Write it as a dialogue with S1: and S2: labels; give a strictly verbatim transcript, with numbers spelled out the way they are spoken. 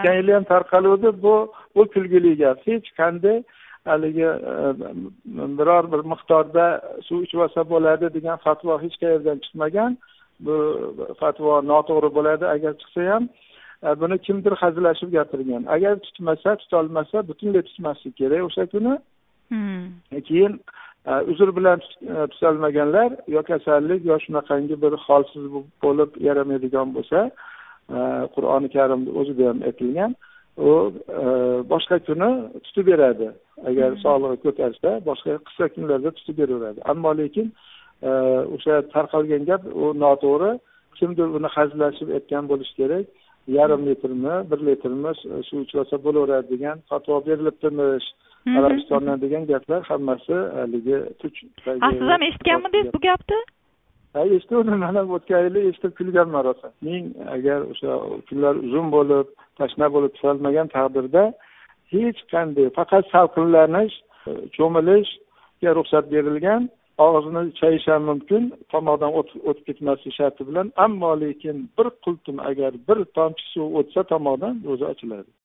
S1: o'tgan yili ham tarqaluvdi. Bu bu kulgili gap. Hech qanday haligi biror bir miqdorda suv ichib olsa bo'ladi degan fatvo hech qayerdan chiqmagan. Bu fatvo noto'g'ri bo'ladi. Agar chiqsa ham buni kimdir hazillashib gapirgan. Agar tutmasa, tutolmasa butunlay tutmaslik kerak o'sha kuni. Keyin uzr bilan tutolmaganlar yo kasallik yo shunaqangi bir holsiz bo'lib yaramaydigan bo'lsa, Qur'oni Karimda o'zida ham aytilgan, u boshqa kuni tutib beradi. Agar sog'lig'i ko'tarsa, boshqa qisqa kunlarda tutib beraveradi. Ammo lekin o'sha tarqalgan gap u noto'g'ri. Kimdir uni hazillashib aytgan bo'lishi kerak. Yarim litrmi, bir litrmi suv ichib olsa bo'laveradi degan fatvo berilibdimish. Arabistondan degan gaplar hammasi haligi tuch.
S2: Siz ham eshitganmidingiz bu gapni?
S1: Ha, eshitdim. Mana o'tgan yili eshitib kulganman rosa. Men agar o'sha kunlar uzun bo'lib, tashna bo'lib tushilmagan taqdirda hech qanday faqat salqinlanish, cho'milishga ruxsat berilgan. Og'zini chayish ham mumkin, tomoqdan o'tib ketmaslik sharti bilan. Ammo lekin bir qultum agar bir tomchi suv o'tsa tomoqdan o'zi ochiladi.